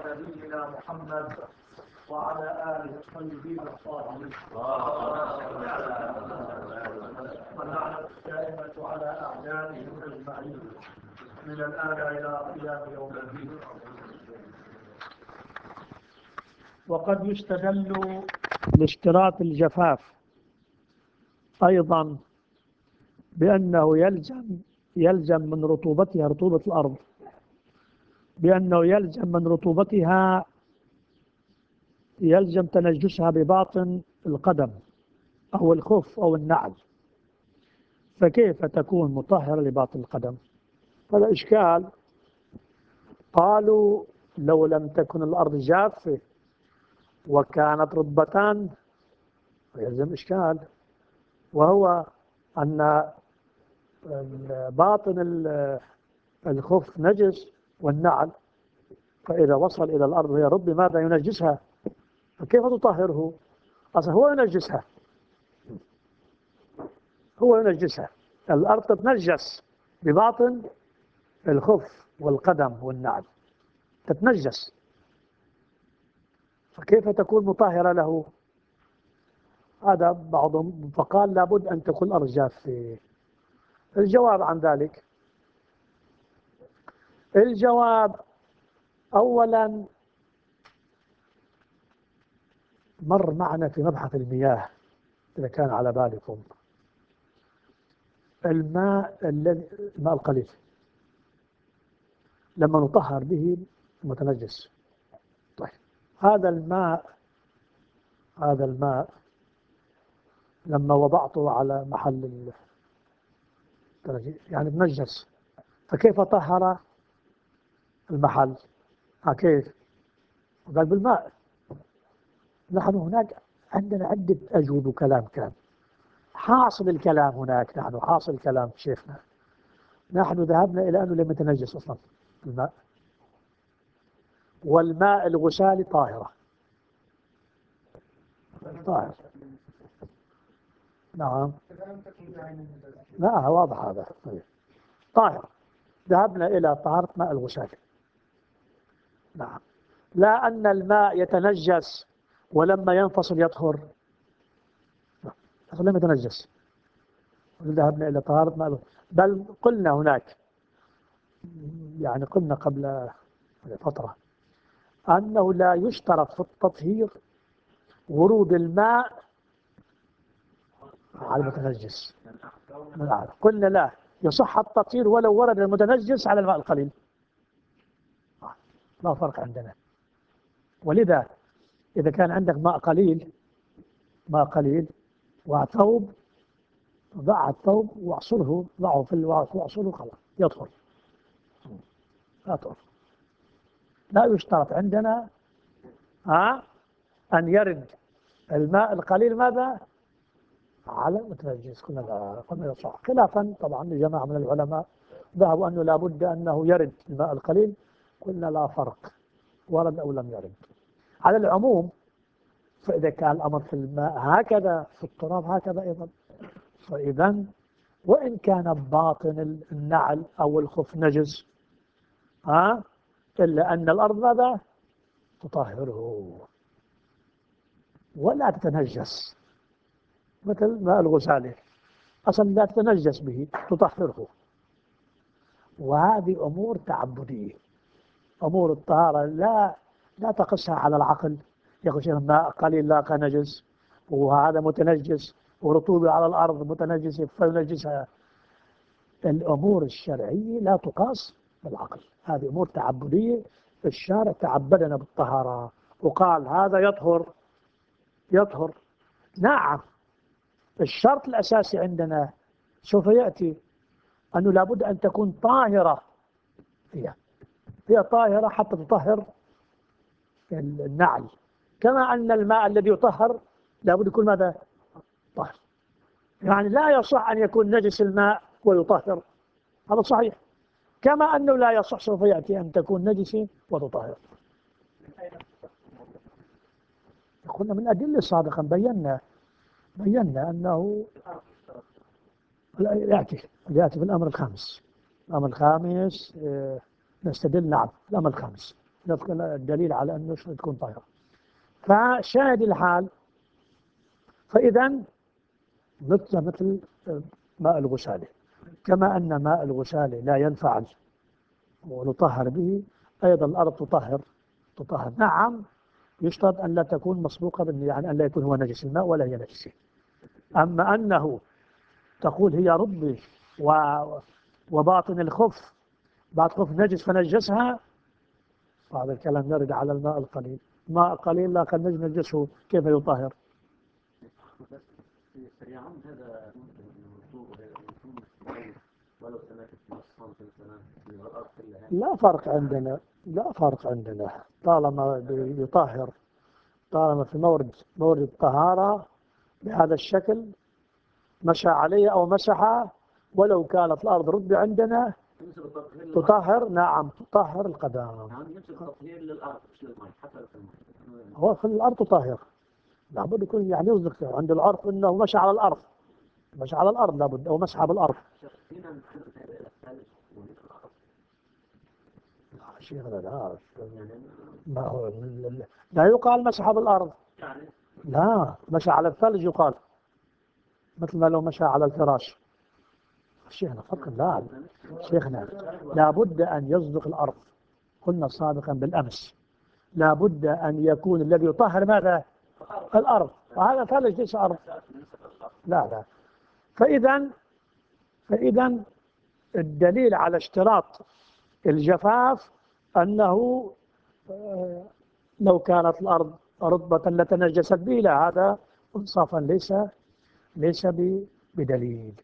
نبينا محمد وعلى آله الطيبين الطاهرين واللعنة الدائمة على أعدائهم أجمعين من الآن إلى قيام يوم الدين. وقد يستدل لاشتراط الجفاف أيضا بأنه يلزم من رطوبتها رطوبة الأرض، بأنه يلزم من رطوبتها يلزم تنجسها بباطن القدم أو الخف أو النعل، فكيف تكون مطهرة لباطن القدم؟ هذا إشكال. قالوا لو لم تكن الأرض جافة وكانت رطبتان يلزم إشكال، وهو أن باطن الخف نجس والنعل، فإذا وصل إلى الأرض وهي رطبة ماذا ينجسها؟ فكيف تطهره؟ أصلا هو ينجسها، هو ينجسها. الأرض تتنجس بباطن الخف والقدم والنعل، تتنجس، فكيف تكون مطهرة له؟ هذا بعضهم فقال لابد أن تكون الأرض جافة. الجواب عن ذلك، الجواب أولا مر معنا في مبحث المياه إذا كان على بالكم، الماء القليل لما نطهر به متنجس. طيب هذا الماء لما وضعته على محل يعني تنجس، فكيف طهر المحل؟ كيف؟ قال بالماء. نحن هناك عندنا عدة أجوبة وكلام كان حاصل الكلام هناك، نحن حاصل الكلام شيخنا، نحن ذهبنا إلى أنه لم يتنجس أصلا الماء، والماء الغسالي طاهرة طاهر. نعم لا واضح هذا طاهر. ذهبنا إلى طهارة ماء الغسالي. نعم، لا أن الماء يتنجس ولما ينفصل يطهر، لم يتنجس. ذهبنا إلى طهارة ماء، بل قلنا هناك، يعني قلنا قبل فترة أنه لا يشترط في التطهير ورود الماء على المتنجس. قلنا لا يصح التطهير ولو ورد المتنجس على الماء القليل، لا فرق عندنا. ولذا إذا كان عندك ماء قليل وثوب، ضع الثوب واعصره، ضعه في الواعص واعصره خلاص يطهر. لا يشترط عندنا أن يرد الماء القليل ماذا؟ على المتنجس. قلنا صح، خلافا طبعا لجماعة من العلماء ذهبوا أنه لابد أنه يرد الماء القليل، قلنا لا فرق ورد أو لم يرد. على العموم فإذا كان الأمر في الماء هكذا في التراب هكذا أيضا، فإذا وإن كان باطن النعل أو الخف نجس إلا أن الأرض ماذا؟ تطهره ولا تتنجس، مثل ماء الغسالي أصلا لا تتنجس به، تطهره. وهذه أمور تعبدية، أمور الطهارة لا تقسها على العقل، يقول ماء قليل لا كنجس وهذا متنجس ورطوبة على الأرض متنجسة فينجسها. الأمور الشرعية لا تقاس بالعقل، هذه أمور تعبدية. الشارع تعبدنا بالطهارة وقال هذا يطهر. نعم، الشرط الأساسي عندنا سوف يأتي أنه لابد أن تكون طاهرة، هي طاهرة حتى تطهر النعل، كما أن الماء الذي يطهر لابد يكون ماذا؟ طاهر. يعني لا يصح أن يكون نجس الماء ويطهر، هذا صحيح، كما أنه لا يصح سوف يأتي أن تكون نجسة وتطهر. قلنا من الأدلة السابقة بينا أنه يأتي في الأمر الخامس. الأمر الخامس نستدل، نعم الأمر الخامس الدليل على أنه تكون طاهرة. فشاهد الحال، فإذا مثل ماء الغسالة، كما أن ماء الغسالة لا ينفعل ونطهر به، أيضا الأرض تطهر. نعم، يشترط أن لا تكون مسبوقة يعني أن لا يكون هو نجس الماء ولا هي نجسة. أما أنه تقول هي ربي وباطن الخف بعد خف نجس فنجسها، هذا الكلام يرد على الماء القليل. ماء قليل لا قد نجسه كيف يطهر؟ يعم هذا ولو لا فرق عندنا طالما يطهر، طالما في مورد الطهارة بهذا الشكل مشى عليه أو مسحه، ولو كانت الأرض رطبة عندنا تطهر. نعم تطهر القدم. تطهير للأرض مش للماء، حتى لو في الماء هو في الأرض تطهر، لابد يكون يعني يصدق عند العرف أنه مشى على الأرض، لابد أو مسح بالأرض. شيخنا لا، ما هو لا يقال مسح بالأرض، لا مشى على الثلج يقال، مثل ما لو مشى على الفراش. شيخنا فقط لا، شيخنا لابد أن يصدق الأرض. قلنا سابقا بالأمس لابد أن يكون الذي يطهر ماذا؟ الأرض، وهذا ثلج ليس أرض. لا. فإذا الدليل على اشتراط الجفاف أنه لو كانت الأرض رطبة لتنجست به، لا، هذا انصافا ليس بدليل.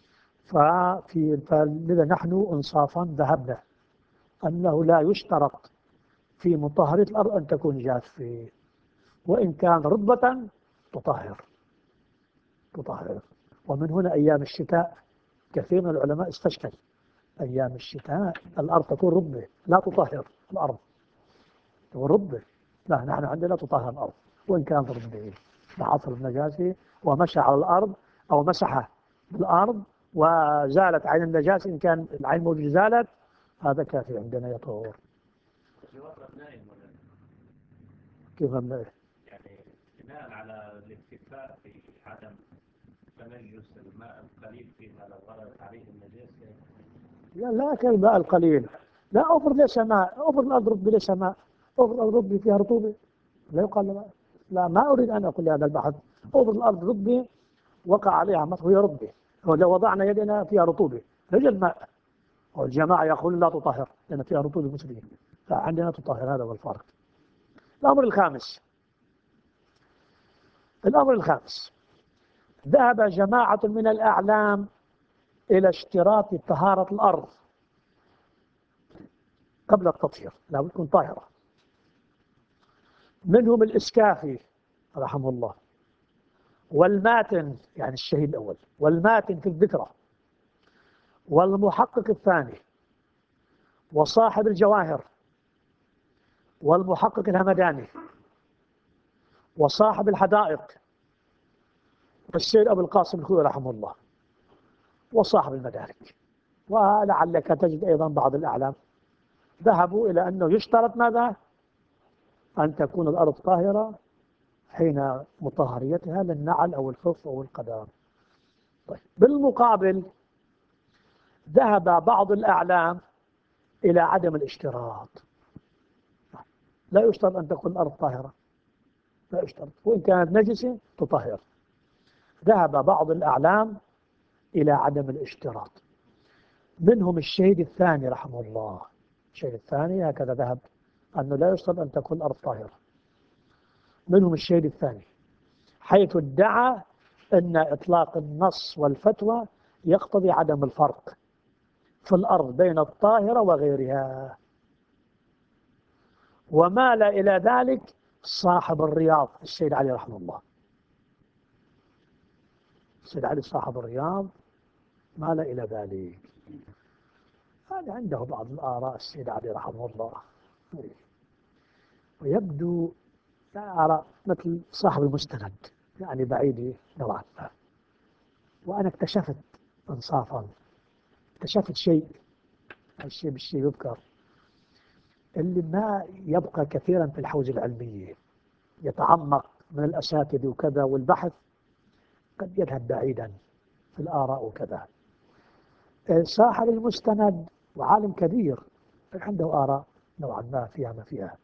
فلذا نحن انصافا ذهبنا أنه لا يشترط في مطهرة الأرض أن تكون جافة، وإن كان رطبة تطهر. ومن هنا أيام الشتاء كثير من العلماء استشكل، أيام الشتاء الأرض تكون رطبة لا تطهر الأرض، تكون رطبة، لا نحن عندنا تطهر الأرض وإن كانت رطبة، لحصل النجاسة ومشى على الأرض أو مسح بالأرض وزالت عين النجاسة، إن كان العين موجودة زالت، هذا كافي عندنا يطهر. كيف يعني بناء على الاكتفاء في عدم تميز الماء القليل فيما لو غلبت عليه النجاسة؟ لا كالماء القليل، لا أفرض ليس ماء، أفرض الأرض رطبة ليس ماء، أفرض الأرض رطبة فيها رطوبة، لا يقال لا، ما أريد أن أقول هذا البحث. أفرض الأرض رطبة وقع عليها مطر وهي رطبة، ولو وضعنا يدنا فيها رطوبة يوجد ماء، والجماعة يقولون لا تطهر لأن فيها رطوبة مسلمين، فعندنا تطهر. هذا هو الفرق. الأمر الخامس ذهب جماعة من الأعلام إلى اشتراط طهارة الأرض قبل التطهير، لا بد تكون طاهرة. منهم الإسكافي رحمه الله، والماتن يعني الشهيد الأول، والماتن في الذكرى، والمحقق الثاني، وصاحب الجواهر، والمحقق الهمداني، وصاحب الحدائق، والسيد أبو القاسم الخوئي رحمه الله، وصاحب المدارك. ولعلك تجد أيضا بعض الأعلام ذهبوا إلى أنه يشترط ماذا؟ أن تكون الأرض طاهرة حين مطهريتها للنعل أو الخف أو القدم. طيب. بالمقابل ذهب بعض الأعلام إلى عدم الاشتراط، لا يشترط أن تكون الأرض طاهرة، لا يشترط، وإن كانت نجسة تطهر. ذهب بعض الأعلام إلى عدم الاشتراط، منهم الشهيد الثاني رحمه الله. الشهيد الثاني هكذا ذهب أنه لا يشترط أن تكون الأرض طاهرة. منهم الشهيد الثاني حيث ادعى أن إطلاق النص والفتوى يقتضي عدم الفرق في الأرض بين الطاهرة وغيرها. ومال إلى ذلك صاحب الرياض السيد علي رحمه الله. السيد علي صاحب الرياض مال إلى ذلك. هذا عنده بعض الآراء السيد علي رحمه الله، ويبدو لا أرى مثل صاحب المستند، يعني بعيد نوعا ما. وأنا اكتشفت إنصافا، اكتشفت شيء، الشيء بالشيء يذكر، اللي ما يبقى كثيرا في الحوزة العلمية، يتعمق من الأساتذة وكذا والبحث، قد يذهب بعيدا في الآراء وكذا. صاحب المستند وعالم كبير عنده آراء نوعا ما فيها ما فيها،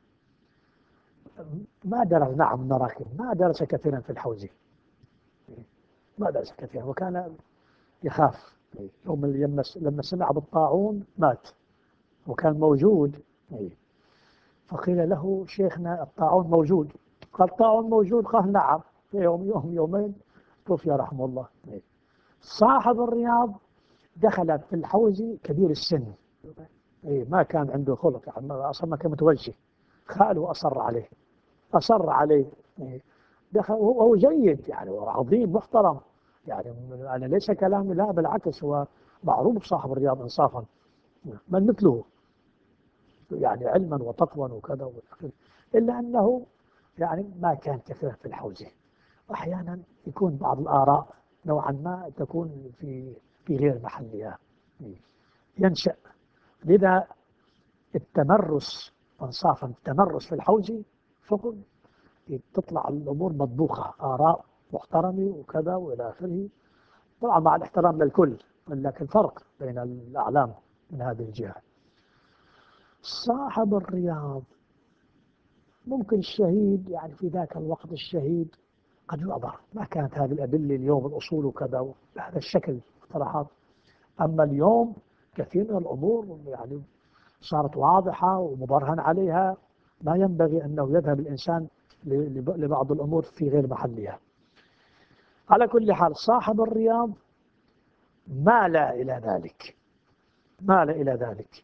ما درس، نعم نراكب، ما درس كثيرا في الحوزة، ما درس كثيرا، وكان يخاف. يوم لما سمع بالطاعون مات، وكان موجود. فقيل له شيخنا الطاعون موجود، قال الطاعون موجود، قال نعم. في يوم يومين توفي رحمه الله. صاحب الرياض دخل في الحوزة كبير السن، ما كان عنده خلق، يعني أصلا ما كان متوجه، خاله أصر عليه. دخل وهو جيد يعني، عظيم محترم يعني. أنا ليس كلامي، لا بالعكس، هو معروف صاحب الرياض إنصافا، من مثله يعني علما وتقوى وكذا، إلا أنه يعني ما كان كثيرا في الحوزة. أحيانا يكون بعض الآراء نوعا ما تكون في غير محلها، ينشأ. لذا التمرس إنصافا، التمرس في الحوزة فقط تطلع الأمور مطبوخة، آراء محترمة وكذا وإلى آخره، طبعا مع الاحترام للكل، لكن فرق بين الأعلام من هذه الجهة. صاحب الرياض ممكن الشهيد، يعني في ذاك الوقت الشهيد قد يعذر، ما كانت هذه الأدلة اليوم، الأصول وكذا بهذا الشكل اقتراحات. أما اليوم كثير من الأمور يعني صارت واضحة ومبرهن عليها، ما ينبغي أنه يذهب الإنسان لبعض الأمور في غير محلها. على كل حال صاحب الرياض مال إلى ذلك، مال إلى ذلك.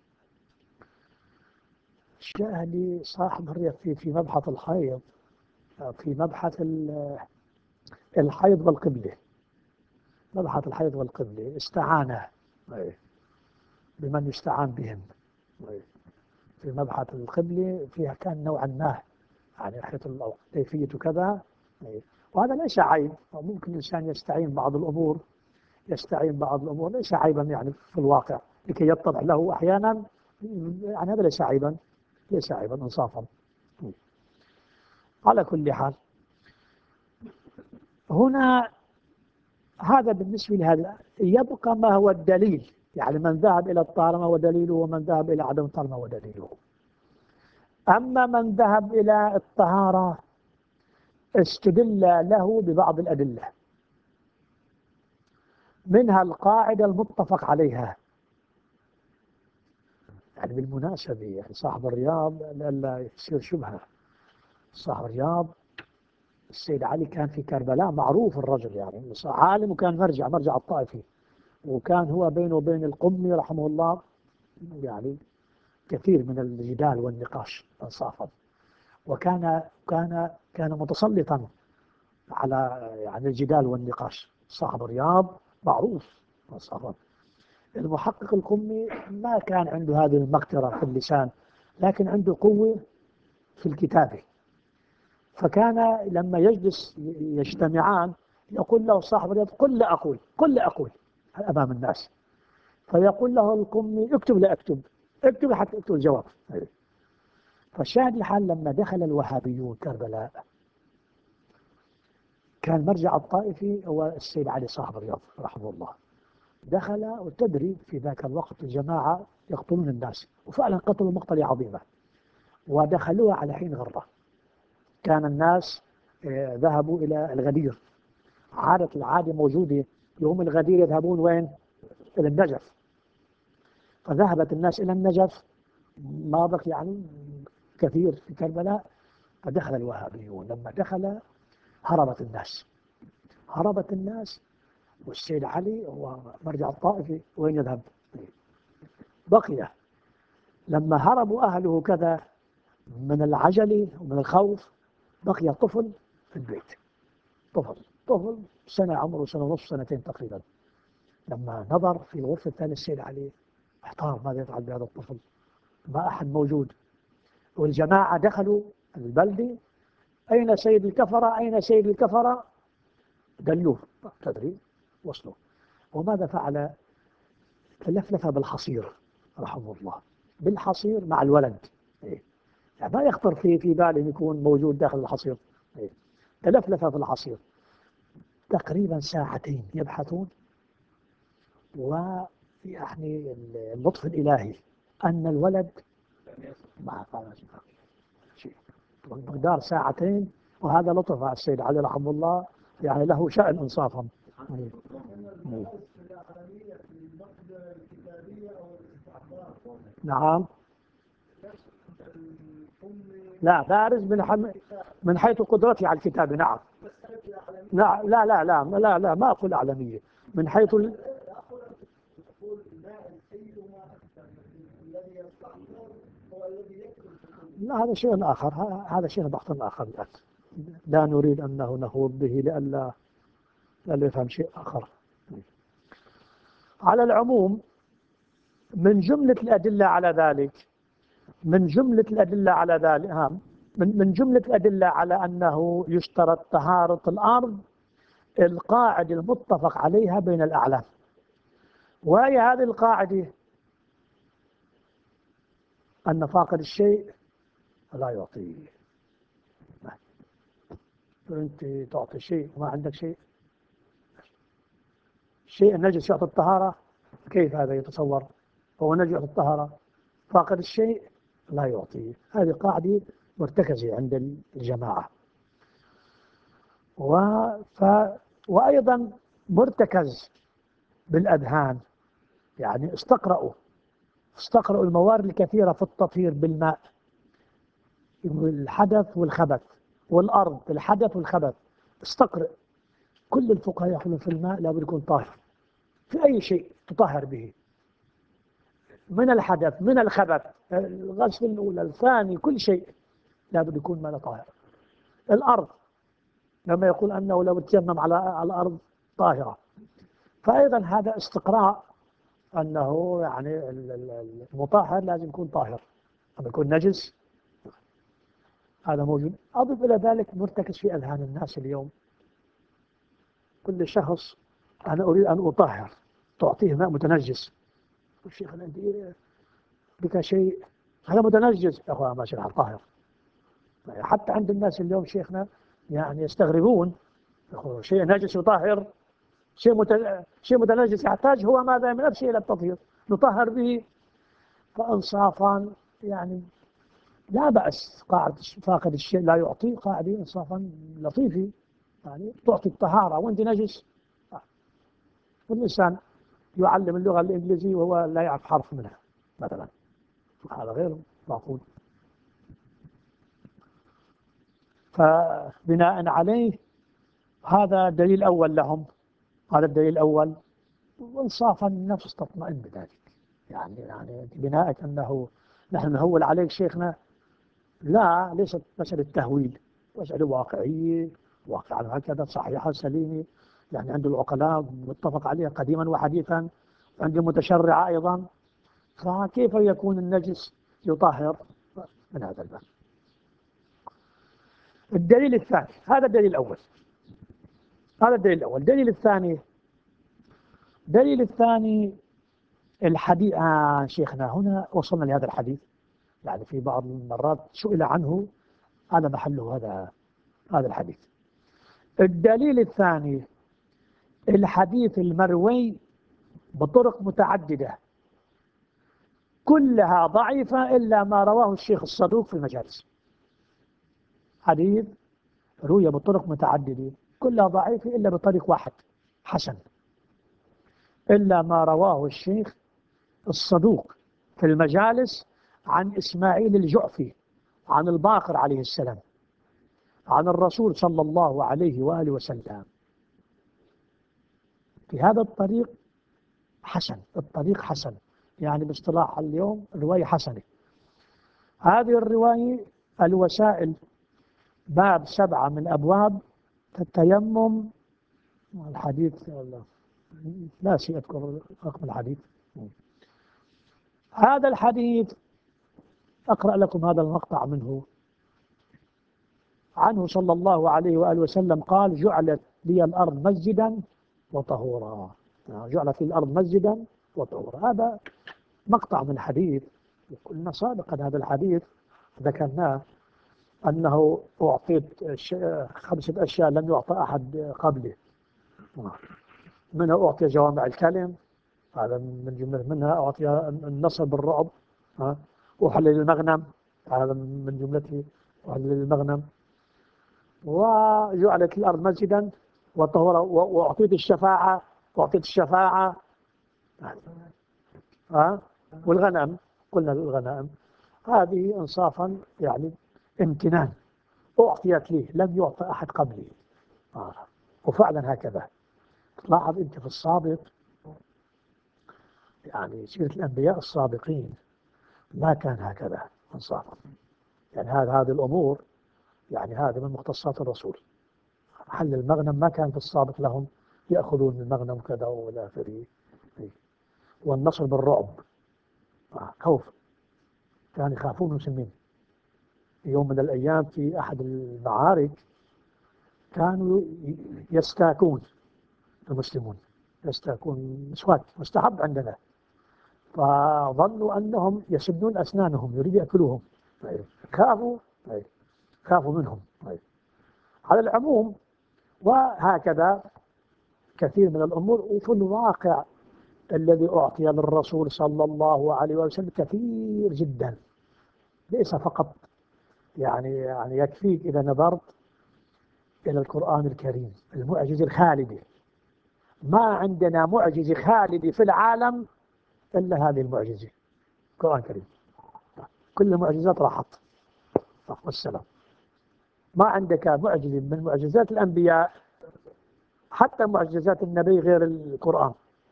جاء لي صاحب الرياض في مبحث الحيض، في مبحث الحيض والقبلة، مبحث الحيض والقبلة استعان بمن يستعان بهم. في مبحث القبلة فيها كان نوعا ما يعني كيفية كذا، وهذا ليس عيب، ممكن الإنسان يستعين بعض الأمور، ليس عيبا يعني في الواقع، لكي يتضح له أحيانا، يعني هذا ليس عيبا، إنصافا. على كل حال هنا هذا بالنسبة لهذا. يبقى ما هو الدليل، يعني من ذهب إلى الطهارة ما هو دليله، ومن ذهب إلى عدم الطهارة ما هو دليله. أما من ذهب إلى الطهارة استدل له ببعض الأدلة، منها القاعدة المتفق عليها. يعني بالمناسبة يعني صاحب الرياض لا يصير شبهة، صاحب الرياض السيد علي كان في كربلاء معروف الرجل، يعني عالم، وكان مرجع الطائفي، وكان هو بينه وبين القمي رحمه الله يعني كثير من الجدال والنقاش انصافا، وكان متسلطا على يعني الجدال والنقاش. صاحب الرياض معروف انصافا. المحقق القمي ما كان عنده هذه المقدرة في اللسان، لكن عنده قوة في الكتابة. فكان لما يجلس يجتمعان يقول له صاحب الرياض قل لا أقول أمام الناس، فيقول له القمي اكتب لا أكتب، اكتب حتى اكتب الجواب. فالشاهد الحال لما دخل الوهابيون كربلاء، كان مرجع الطائفي هو السيد علي صاحب الرياض رحمه الله. دخل، وتدري في ذاك الوقت الجماعة يقتلون الناس، وفعلا قتلوا مقتلة عظيمة، ودخلوها على حين غرة. كان الناس ذهبوا إلى الغدير، العادة موجودة، يوم الغدير يذهبون وين؟ إلى النجف. فذهبت الناس إلى النجف، ما بقي يعني كثير في كربلاء. فدخل الوهابيون، لما دخل هربت الناس، والسيد علي هو مرجع الطائفي وين يذهب؟ بقي. لما هربوا أهله كذا من العجل ومن الخوف، بقي طفل في البيت، طفل سنة، عمره سنة ونصف، سنتين تقريبا. لما نظر في الغرفة الثانية السيد علي احتار ماذا يفعل بهذا الطفل، ما أحد موجود، والجماعة دخلوا البلدة، أين سيد الكفرة؟ دلوه، تدري، وصلوا. وماذا فعل؟ تلفلف بالحصير رحمه الله، بالحصير مع الولد، إيه. يعني ما يخطر في باله أن يكون موجود داخل الحصير. إيه. تلفلف في الحصير تقريبا ساعتين يبحثون، ويعني اللطف الإلهي أن الولد ما فعل شيء مقدار ساعتين. وهذا لطف على السيد علي رحمه الله، يعني له شأن إنصافا. نعم. لا، بارز من حيث قدرتي على الكتاب. نعم. لا لا لا لا لا, لا ما أقول أعلمية من حيث لا، هذا شيء آخر. هذا شيء بحث آخر الآن. لا نريد أنه نخوض به لئلا يفهم شيء آخر. على العموم، من جملة الأدلة على ذلك من جملة الأدلة على ذلك من جملة الأدلة على أنه يشترط طهارة الأرض القاعدة المتفق عليها بين الأعلام. وهي هذه القاعدة أن فاقد الشيء لا يعطيه. أنت تعطي شيء وما عندك شيء. الشيء النجس يعطي الطهارة، كيف هذا يتصور؟ هو نجس يعطي الطهارة، فاقد الشيء لا يعطيه. هذه قاعدة مرتكزة عند الجماعة. وأيضا مرتكز بالأذهان. يعني استقرأوا الموارد الكثيرة في التطهير بالماء، الحدث والخبث، والأرض الحدث والخبث. استقرأ كل الفقهاء يقولون في الماء لابد يكون طاهر، في أي شيء تطهر به، من الحدث من الخبث، الغسل الأولى الثاني، كل شيء لابد يكون ماء طاهر. الأرض لما يقول أنه لو تيمم على الأرض طاهرة، فأيضا هذا استقراء أنه يعني المطهر لازم يكون طاهر، لما يكون نجس هذا موجود. أضف إلى ذلك مرتكز في أذهان الناس اليوم، كل شخص أنا أريد أن أطهر، تعطيه ماء متنجس. الشيخ عندي بك شيء هذا متنجس يا أخوان، ماشي على طاهر. حتى عند الناس اليوم شيخنا يعني يستغربون، يقولون شيء نجس يطهر، شيء متنجس يحتاج هو ماذا من نفسه إلى التطهير نطهر به. فإنصافا يعني لا بأس، قاعدة فاقد الشيء لا يعطي قاعدة إنصافا لطيفة، يعني تعطي الطهارة وأنت نجس. والإنسان يعلم اللغة الإنجليزية وهو لا يعرف حرف منها مثلا، هذا غير معقول. فبناء عليه هذا دليل أول لهم، هذا الدليل الأول. وإنصافا النفس تطمئن بذلك. يعني بناء أنه نحن نهول عليك شيخنا، لا، ليست مسألة تهويل، مسألة واقعية، واقعا هكذا صحيحة سليمة، يعني عند العقلاء متفق عليها قديما وحديثا، عند المتشرع أيضا. فكيف يكون النجس يطهر من هذا الباب؟ الدليل الثاني، هذا الدليل الأول، هذا الدليل الأول. الدليل الثاني الحديث. شيخنا هنا وصلنا لهذا الحديث، يعني في بعض المرات سئل عنه، هذا محله هذا الحديث. الدليل الثاني الحديث المروي بطرق متعددة كلها ضعيفة إلا ما رواه الشيخ الصدوق في المجالس. حديث روي بطرق متعددة كلها ضعيفة إلا بطريق واحد حسن، إلا ما رواه الشيخ الصدوق في المجالس عن إسماعيل الجعفي عن الباقر عليه السلام عن الرسول صلى الله عليه وآله وسلم. في هذا الطريق حسن، الطريق حسن، يعني باصطلاح اليوم رواية حسنة. هذه الرواية الوسائل باب 7 من أبواب التيمم. الحديث ناسي أذكر رقم الحديث. هذا الحديث أقرأ لكم هذا المقطع منه. عنه صلى الله عليه وآله وسلم قال: جعلت لي الأرض مسجدا وطهورا. جعلت لي الأرض مسجدا وطهورا. هذا مقطع من حديث، قلنا سابقا هذا الحديث ذكرناه أنه أعطيت 5 أشياء لم يعطى أحد قبلي. منها أعطي جوامع الكلم، هذا من جملة. منها أعطي النصر بالرعب، وحلل المغنم، هذا من جملته وحلل المغنم. وجعلت الأرض مسجدا وطهورا، وأعطيت الشفاعة، والغنم، قلنا الغنائم. هذه إنصافا يعني امتنان أعطيت لي لم يعطى أحد قبلي. وفعلا هكذا. تلاحظ أنت في السابق، يعني سيرة الأنبياء السابقين ما كان هكذا إنصافا. يعني هذه الأمور، يعني هذا من مختصات الرسول. حل المغنم ما كان في السابق لهم يأخذون المغنم كذا ولا آخره. والنصر بالرعب، خوف، كانوا يخافون المسلمين. يوم من الأيام في أحد المعارك كانوا يستاكون المسلمون، يستاكون مسواك مستحب عندنا، فظنوا أنهم يسدون أسنانهم يريد يأكلوهم. خافوا، خافوا منهم. على العموم، وهكذا كثير من الأمور. وفي الواقع الذي أعطي للرسول صلى الله عليه وسلم كثير جدا، ليس فقط يعني يكفيك إذا نظرت إلى القرآن الكريم المعجز الخالدي. ما عندنا معجز خالدي في العالم إلا هذه المعجزة، القرآن الكريم. كل المعجزات راحت، والسلام. ما عندك معجزة من معجزات الأنبياء، حتى معجزات النبي غير القرآن.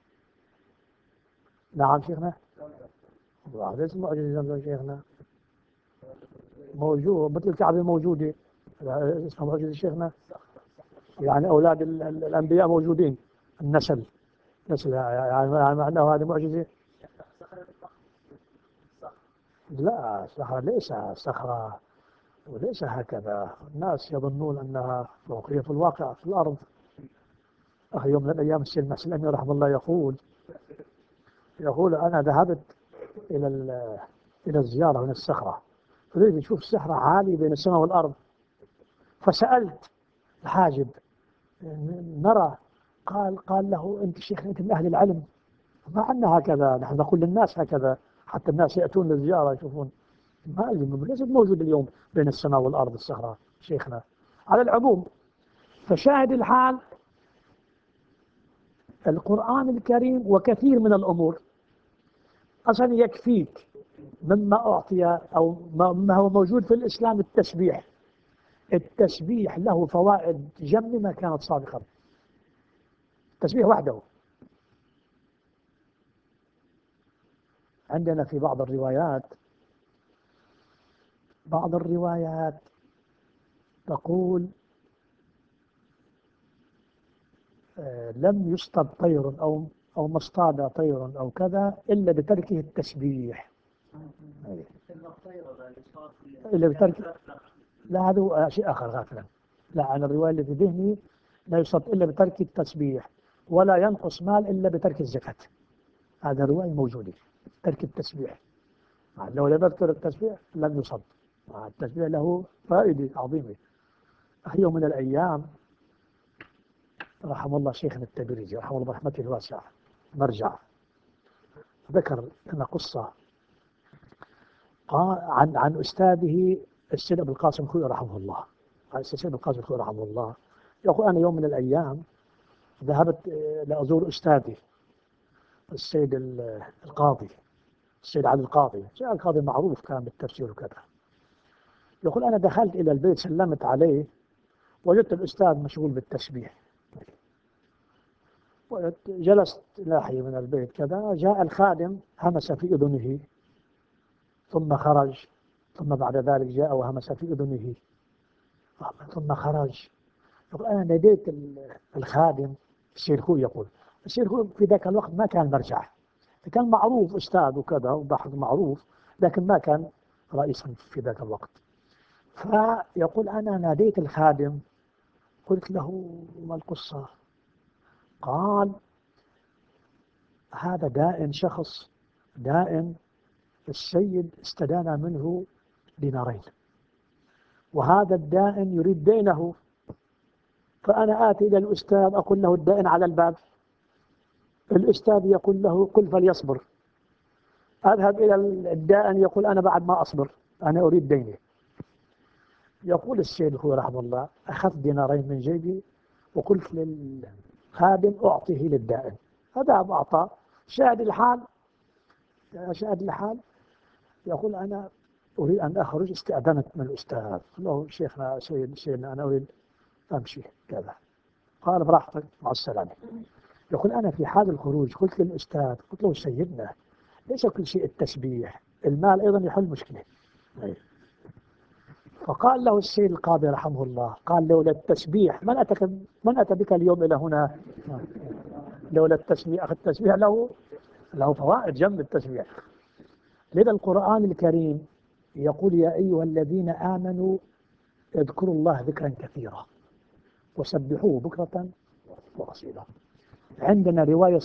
نعم شيخنا، ليس معجزة شيخنا موجود، مثل الكعبة موجودة، اسمها معجزة شيخنا. يعني أولاد الأنبياء موجودين، النسل يعني معناه هذه معجزة. لا، صخرة ليس صخرة، وليس هكذا. الناس يظنون أنها فوقية، في الواقع في الأرض. أخي يوم من الأيام السيد محسن الأمير رحمه الله يقول أنا ذهبت إلى الزيارة من الصخرة، أريد أشوف الصخرة عالية بين السماء والأرض، فسألت الحاجب نرى. قال له أنت شيخ، أنت من أهل العلم، ما عندنا هكذا، نحن نقول للناس هكذا حتى الناس يأتون للزيارة يشوفون. ما ليست موجود اليوم بين السماء والأرض الصخرة شيخنا. على العموم، فشاهد الحال القرآن الكريم وكثير من الأمور أصلا يكفيك مما أعطي أو ما هو موجود في الإسلام. التسبيح له فوائد جم ما كانت سابقا. التسبيح وحده. عندنا في بعض الروايات تقول لم يصطاد طير أو ما اصطاد طير أو كذا إلا بتركه التسبيح. إلا بترك، لا هذا شيء آخر غافلا. لا، عن الرواية اللي في ذهني لا يصطاد إلا بترك التسبيح، ولا ينقص مال إلا بترك الزكاة. هذا الرواية موجودة، ترك التسبيح. لو لم يذكر التسبيح لم يصد. التسبيح له فائدة عظيمة. يوم من الأيام رحم الله شيخنا التبريزي رحمه الله برحمته الواسعة مرجع، ذكر لنا قصة عن أستاذه السيد أبو القاسم الخوئي رحمه الله. السيد أبو القاسم الخوئي رحمه الله يقول أنا يوم من الأيام ذهبت لأزور أستاذي السيد القاضي، السيد علي القاضي. السيد القاضي معروف كان بالتفسير وكذا. يقول أنا دخلت إلى البيت، سلمت عليه، وجدت الأستاذ مشغول بالتسبيح. جلست ناحية من البيت كذا، جاء الخادم همس في أذنه ثم خرج، ثم بعد ذلك جاء وهمس في أذنه ثم خرج. يقول أنا ناديت الخادم السيد خوي. يقول السيد خوي في ذاك الوقت ما كان مرجع، كان معروف أستاذ وكذا وبحث معروف، لكن ما كان رئيسا في ذاك الوقت. فيقول أنا ناديت الخادم، قلت له ما القصة؟ قال هذا دائن، شخص دائن السيد استدان منه دينارين، وهذا الدائن يريد دينه، فأنا آتي إلى الأستاذ أقول له الدائن على الباب، الأستاذ يقول له قل فليصبر، أذهب إلى الدائن يقول أنا بعد ما أصبر، أنا أريد ديني. يقول الشيخ رحمه الله أخذت دينارين من جيبي وقلت للخادم أعطيه للدائن، هذا أعطاه. شاهد الحال يقول أنا أريد أن أخرج، استأذنت من الأستاذ، قال له شيخنا سيدنا أنا أريد أمشي كذا، قال براحتك مع السلامة. يقول أنا في حال الخروج قلت للأستاذ، قلت له سيدنا ليس كل شيء التسبيح، المال أيضا يحل مشكلة. فقال له السيد القاضي رحمه الله، قال لولا التسبيح من أتى بك اليوم إلى هنا؟ لولا التسبيح، أخذ التسبيح له فوائد جنب التسبيح. لذا القرآن الكريم يقول يا أيها الذين آمنوا اذكروا الله ذكرا كثيرا وسبحوه بكرة وأصيلا. عندنا رواية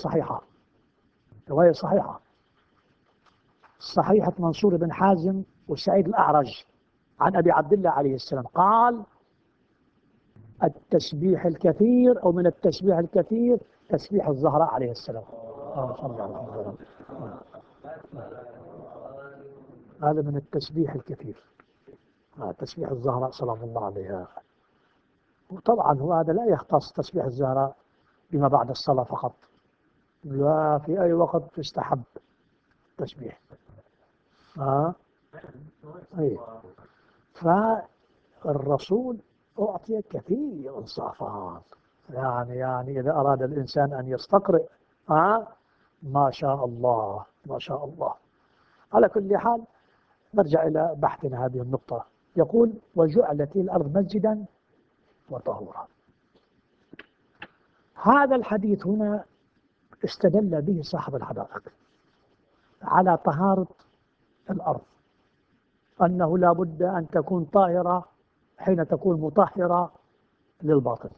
صحيحة منصور بن حازم وسعيد الأعرج عن أبي عبد الله عليه السلام قال التسبيح الكثير أو من التسبيح الكثير تسبيح الزهراء عليه السلام. هذا من التسبيح الكثير، تسبيح الزهراء سلام الله عليها. وطبعا هو هذا لا يختص تسبيح الزهراء بما بعد الصلاة فقط، لا في أي وقت تستحب تسبيح. أي. فالرسول أعطي كثير إنصافات، يعني إذا أراد الإنسان أن يستقرئ ما شاء الله ما شاء الله. على كل حال نرجع إلى بحثنا هذه النقطة. يقول وجعلت الأرض مسجدا وطهورا. هذا الحديث هنا استدل به صاحب الحدائق على طهارة الأرض، أنه لا بد أن تكون طاهرة حين تكون مطهرة للباطن.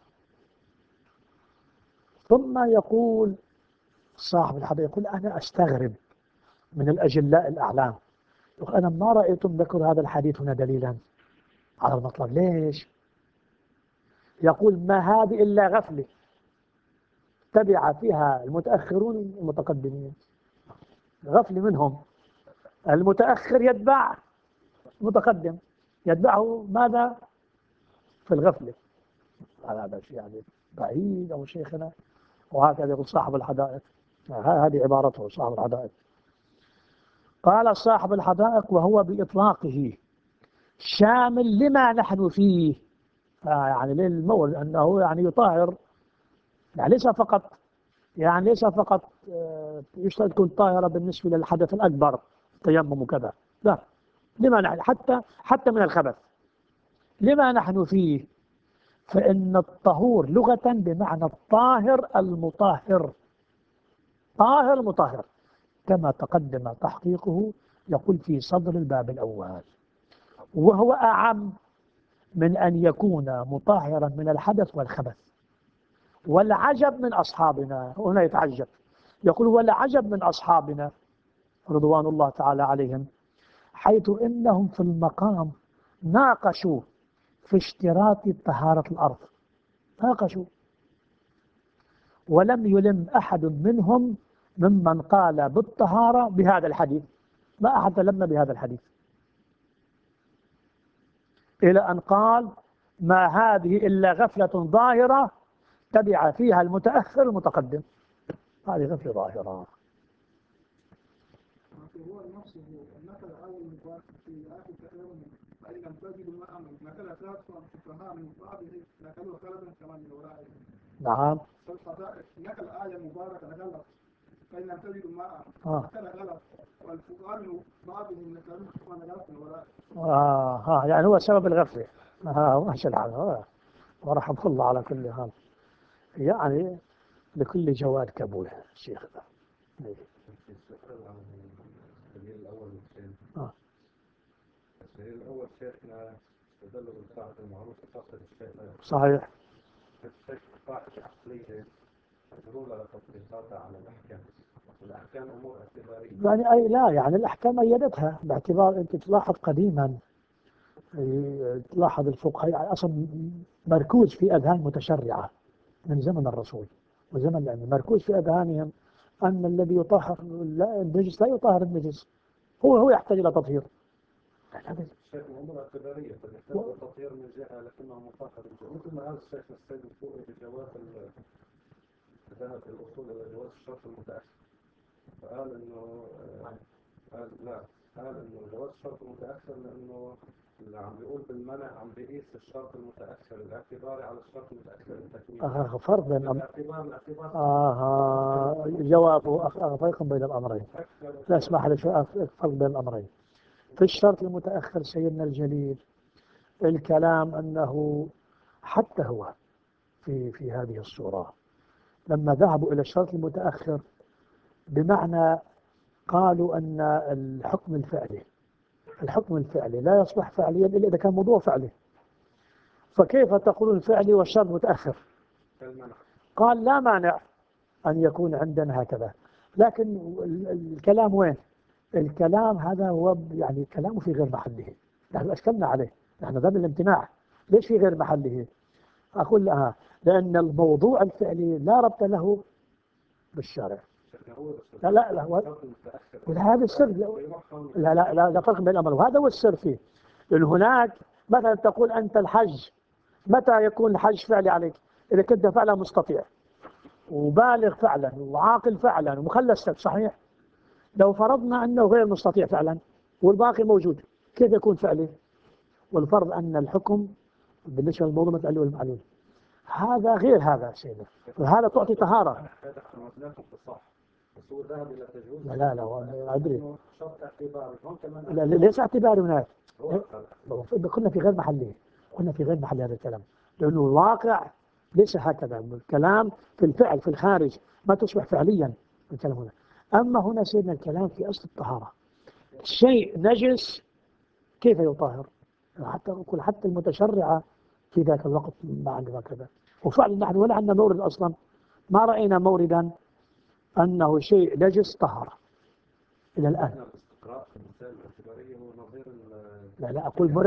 ثم يقول صاحب الحديث يقول أنا أستغرب من الأجلاء الأعلام، يقول أنا ما رأيتم ذكر هذا الحديث هنا دليلا على المطلب. ليش؟ يقول ما هذه إلا غفلة تبع فيها المتأخرون المتقدمين، غفلة منهم. المتأخر يتبع المتقدم، يتبعه ماذا؟ في الغفلة. هذا شيء يعني بعيد أو شيخنا. وهكذا يقول صاحب الحدائق، هذه عبارته صاحب الحدائق. قال صاحب الحدائق وهو بإطلاقه شامل لما نحن فيه، يعني للمورد أنه يعني يطهر، يعني ليس فقط يشترط تكون طاهرة بالنسبة للحدث الأكبر تيمم وكذا، لا، لما نحن حتى من الخبث لما نحن فيه. فإن الطهور لغة بمعنى الطاهر المطهر، طاهر مطهر كما تقدم تحقيقه، يقول في صدر الباب الأول، وهو أعم من أن يكون مطهرا من الحدث والخبث. والعجب من أصحابنا، هنا يتعجب، يقول والعجب من أصحابنا رضوان الله تعالى عليهم حيث إنهم في المقام ناقشوا في اشتراط طهارة الأرض، ناقشوا، ولم يلم أحد منهم ممن قال بالطهارة بهذا الحديث، ما أحد لم بهذا الحديث، إلى أن قال ما هذه إلا غفلة ظاهرة تبع فيها المتأخر المتقدم. هذه غفلة ظاهرة. هو نفسه نقل أول مبارك في آخر التأمل فإن لم تجدوا معه نقل ثلاثة فقهاء من بعضه نقلوا ثلاثة كمان من ورائه. نعم. فالحدائق نقل آية مباركة غلط فإن لم تجدوا معه نقل غلط، والفقهاء من بعضهم نقلوا غلط من ورائه. يعني هو سبب الغفلة. ماشي الحال. ورحمه الله على كل حال. يعني لكل جواد كبول الشيخ ذا. الدليل الأول شيخنا استدل بالقاعدة المعروفة فقط الشيء صحيح. قاعدة عقلية تدل على تطبيقاتها على الأحكام، والأحكام أمور اعتبارية. يعني أي لا، يعني الأحكام أيدتها باعتبار أنت تلاحظ قديما تلاحظ الفقهاء أصلا مركوز في أذهان متشرعة من زمن الرسول وزمن الأئمة، مركوز في أذهانهم أن الذي يطهر النجس لا يطهر النجس، هو يحتاج إلى تطهير. شيخ الأمور اعتبارية، فيحتاج تطهير من جهة لكنه مطهر مثل ما قال الشيخ السيد الفوقي بجواز ذهب الأصول إلى جواز الشرط المتأخر، فقال إنه قال إنه جواز الشرط المتأخر لأنه اللي عم بيقول بالمنع عم بيقيس الشرط المتأخر الاعتباري على الشرط المتأخر التكميل. فرق بين جوابه فرق بين الأمرين. لا اسمح لي فرق بين الأمرين. في الشرط المتأخر سيدنا الجليل الكلام أنه حتى هو في هذه الصورة لما ذهبوا إلى الشرط المتأخر بمعنى قالوا أن الحكم الفعلي لا يصبح فعليا إلا إذا كان موضوع فعلي، فكيف تقولون فعلي والشرط متأخر؟ قال لا مانع أن يكون عندنا هكذا، لكن الكلام وين؟ الكلام هذا هو يعني كلامه في غير محله، نحن أشكلنا عليه، نحن ذا الامتناع. ليش في غير محله؟ أقول لها لأن الموضوع الفعلي لا ربط له بالشرع. لا هذا السر. لا فرق بين الأمر، وهذا هو السر فيه. لأن هناك مثلا تقول أنت الحج متى يكون الحج فعلي عليك؟ إذا كنت فعلا مستطيع وبالغ فعلا وعاقل فعلا ومخلص، صحيح؟ لو فرضنا أنه غير مستطيع فعلا والباقي موجود، كيف يكون فعلي؟ والفرض أن الحكم بالنسبة للموضوع مثل والمعلول هذا غير هذا سيدنا، وهذا تعطي طهارة. لا أدري. لا ليس اعتباري هناك، كنا في غير محله، هذا الكلام، لأنه الواقع ليس هكذا. الكلام في الفعل في الخارج ما تصبح فعليا الكلام هنا. أما هنا سيدنا الكلام في أصل الطهارة، شيء نجس كيف يطهر؟ حتى المتشرعة في ذاك الوقت ما عندنا كذا، وفعلا نحن ولا عندنا مورد أصلا، ما رأينا موردا أنه شيء نجس طهر إلى الآن. لا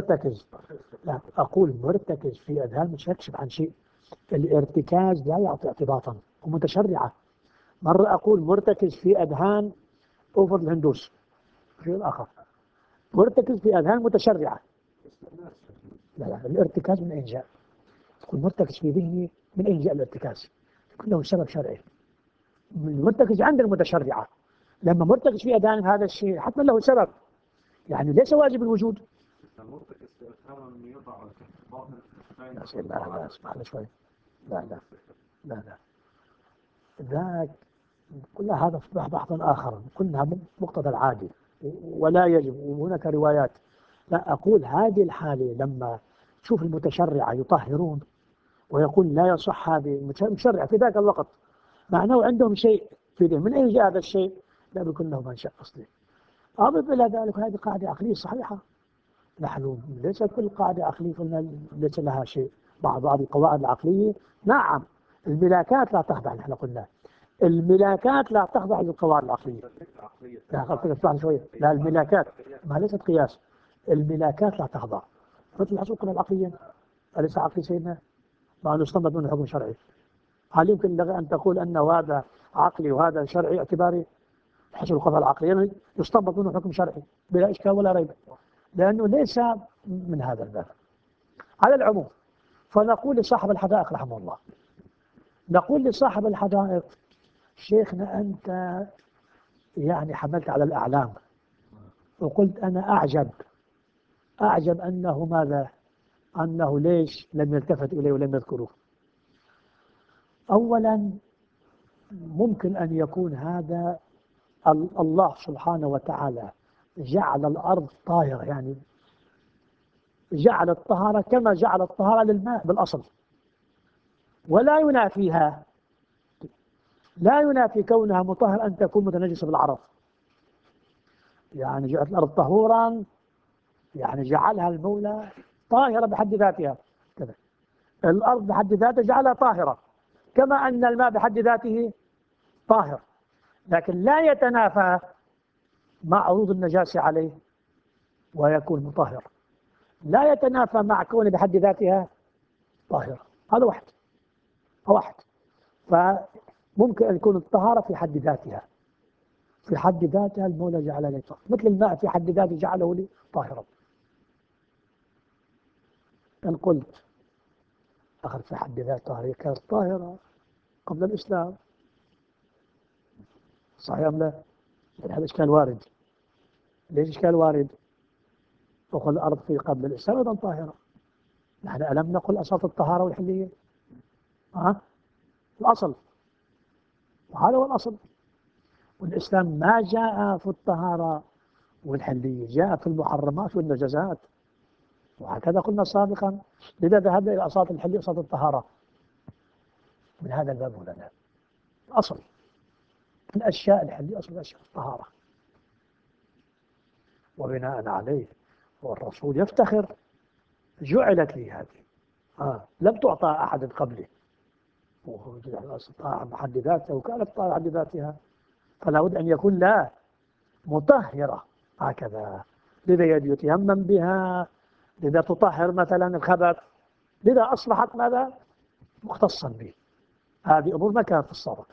أقول مرتكز في أذهان مش يكشف عن شيء. الارتكاز لا يعطي اعتباطا ومتشرعة. مرة أقول مرتكز في أذهان أوفر الهندوس، شيء آخر مرتكز في أذهان متشرعة. لا الارتكاز من أين جاء؟ تكون مرتكز في ذهني من أين جاء الارتكاز؟ يكون له سبب شرعي. المرتكز عند المتشرعة، لما مرتكز في أذهان هذا الشيء حتما له سبب، يعني ليس واجب الوجود. لا اسمح لي شوي. لا ذاك كل هذا بحث آخر، كلها مقتضى العادي ولا يجب، وهناك روايات. لا أقول هذه الحالة لما تشوف المتشرعة يطهرون ويقول لا يصح هذه المتشرع في ذاك الوقت، معناه عندهم شيء في ذهن. من أين جاء هذا الشيء؟ لا بيكون له منشأ أصلي. أضف إلى ذلك هذه قاعدة عقلية صحيحة. نحن ليس كل قاعدة عقلية قلنا ليس لها شيء. بعض القواعد العقلية نعم، الملاكات لا تخضع، نحن قلنا الملاكات لا تخضع للقواعد العقلية. لا الملاكات ما ليست قياس، الملاكات لا تخضع. مثل الحقوق العقلية أليس عقلي سيدنا؟ ما نستنبط من حكم شرعي. هل يمكن أن تقول أن هذا عقلي وهذا شرعي اعتباري؟ حسب القواعد العقلية يستنبط منه حكم شرعي بلا إشكال ولا ريب، لأنه ليس من هذا الباب. على العموم فنقول لصاحب الحدائق رحمه الله، نقول لصاحب الحدائق شيخنا أنت يعني حملت على الأعلام، وقلت أنا أعجب أنه ماذا؟ أنه ليش لم يلتفت إليه ولم يذكروه. أولا ممكن أن يكون هذا الله سبحانه وتعالى جعل الأرض طاهرة، يعني جعل الطهارة كما جعل الطهارة للماء بالأصل، ولا ينافيها، لا ينافي كونها مطهر أن تكون متنجسة بالعرض. يعني جعلت الأرض طهورا، يعني جعلها المولى طاهرة بحد ذاتها كذا. الأرض بحد ذاتها جعلها طاهرة كما أن الماء بحد ذاته طاهر، لكن لا يتنافى مع عروض النجاسة عليه ويكون مطهر. لا يتنافى مع كون بحد ذاتها طاهرة. هذا واحد. فممكن أن يكون الطهارة في حد ذاتها، في حد ذاتها المولى جعلها لي طاهرة، مثل الماء في حد ذاته جعله لي طاهرا. إن قلت أخذ في حد ذات طاهرة كانت طاهرة قبل الإسلام، صحيح أم لا؟ يعني هذا إشكال وارد. ليش إشكال وارد؟ وقل الأرض في قبل الإسلام أيضا طاهرة. نحن ألم نقل أساس الطهارة والحلية؟ الأصل، وهذا هو الأصل. والإسلام ما جاء في الطهارة والحلية، جاء في المحرمات والنجاسات، وهكذا قلنا سابقا. لذا ذهبنا إلى أساس الحلية وأساس الطهارة من هذا الباب لنا. الأصل الأشياء الحلية، أصل الأشياء الطهارة. وبناء عليه والرسول يفتخر جعلت لي هذه، لم تعطى أحد قبله، طاعة بحد ذاتها وكانت طاعة بحد ذاتها، فلا بد أن يكون لا مطهرة هكذا. لذا يتيمم بها، لذا تطهر مثلا الخبث، لذا أصبحت ماذا؟ مختصا به. هذه أمور ما كانت في السابق.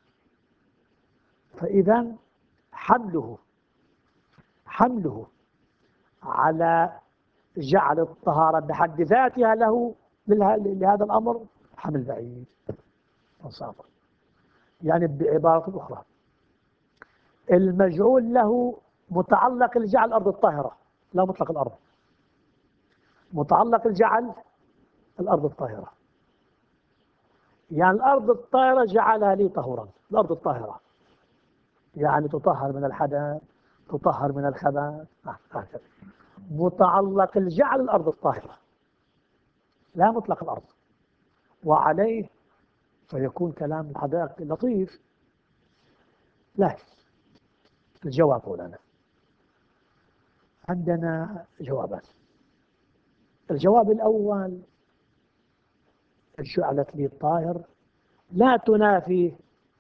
فإذا حمله على جعل الطهارة بحد ذاتها له لهذا الأمر حمل بعيد وصافر. يعني بعبارة أخرى، المجعول له متعلق الجعل الأرض الطاهرة، لا مطلق الأرض، متعلق الجعل الأرض الطاهرة. يعني الأرض الطاهرة جعلها لي طهورا، الأرض الطاهرة يعني تطهر من الحدث، تطهر من الخبث، هكذا. متعلق الجعل الأرض الطاهرة لا مطلق الأرض. وعليه فيكون كلام الحدائق لطيف. لكن الجواب لنا عندنا جوابان. الجواب الأول، جعلت لي الطاهر لا تنافي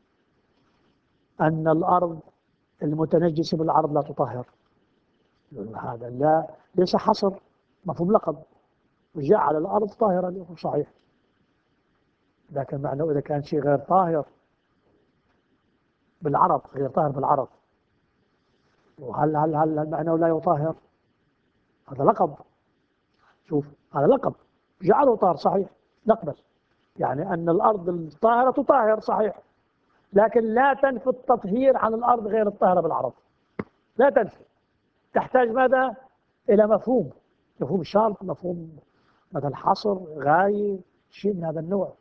أن الأرض المتنجسة بالعرض لا تطهر. هذا لا ليس حصر، مفهوم لقب، وجعل الأرض طاهرة صحيح. لكن معناه إذا كان شيء غير طاهر بالعرض، غير طاهر بالعرض، وهل معناه لا يطهر؟ هذا لقب. شوف هذا لقب، جعله طاهر صحيح، نقبل. يعني أن الأرض الطاهرة تطهر صحيح، لكن لا تنفي التطهير عن الأرض غير الطاهرة بالعرض، لا تنفي. تحتاج ماذا؟ إلى مفهوم شرط، مفهوم مثل حصر، غاية، شيء من هذا النوع،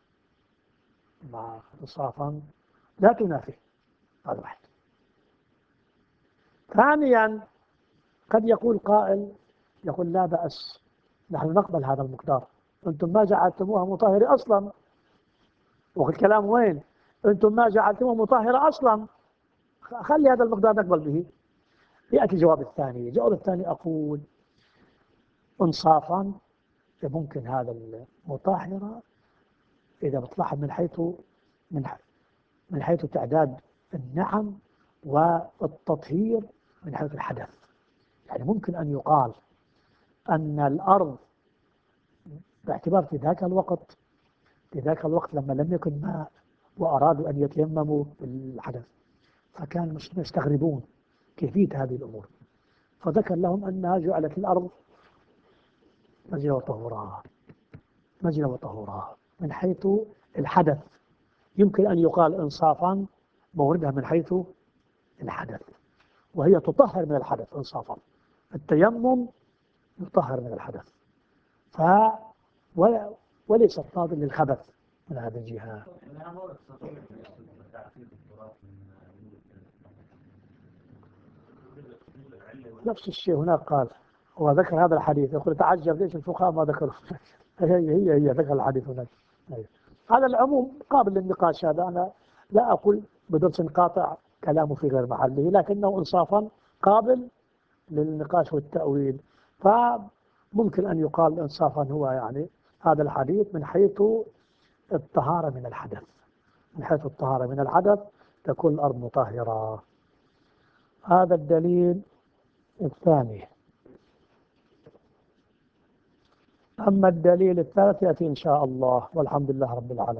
مع إنصافا لا تنافي. هذا واحد. ثانيا، قد يقول قائل يقول لا بأس، نحن نقبل هذا المقدار، أنتم ما جعلتموها مطهرة أصلا. والكلام وين؟ أنتم ما جعلتموها مطهرة أصلا، خلي هذا المقدار نقبل به. يأتي الجواب الثاني. الجواب الثاني أقول إنصافا ممكن هذا المطهرة إذا بتلاحظ من حيث تعداد النعم والتطهير من حيث الحدث. يعني ممكن أن يقال أن الأرض باعتبار في ذاك الوقت لما لم يكن ماء وأرادوا أن يتيمموا بالحدث، فكان المسلمين يستغربون كيفية هذه الأمور، فذكر لهم أنها جعلت الأرض مسجدا وطهورا من حيث الحدث. يمكن أن يقال إنصافا موردها من حيث الحدث، وهي تطهر من الحدث إنصافا. التيمم يطهر من الحدث، وليس فاضل للخبث من هذه الجهة. نفس الشيء هناك قال، هو ذكر هذا الحديث، يقول تعجب ليش الفقهاء ما ذكروا. هي ذكر الحديث هناك. هذا العموم قابل للنقاش. هذا أنا لا أقول بدرس قاطع كلامه في غير محله، لكنه إنصافا قابل للنقاش والتأويل. فممكن أن يقال إنصافا هو يعني هذا الحديث من حيث الطهارة من الحدث، من حيث الطهارة من الحدث تكون الأرض مطهرة. هذا الدليل الثاني. أما الدليل الثالث يأتي إن شاء الله، والحمد لله رب العالمين.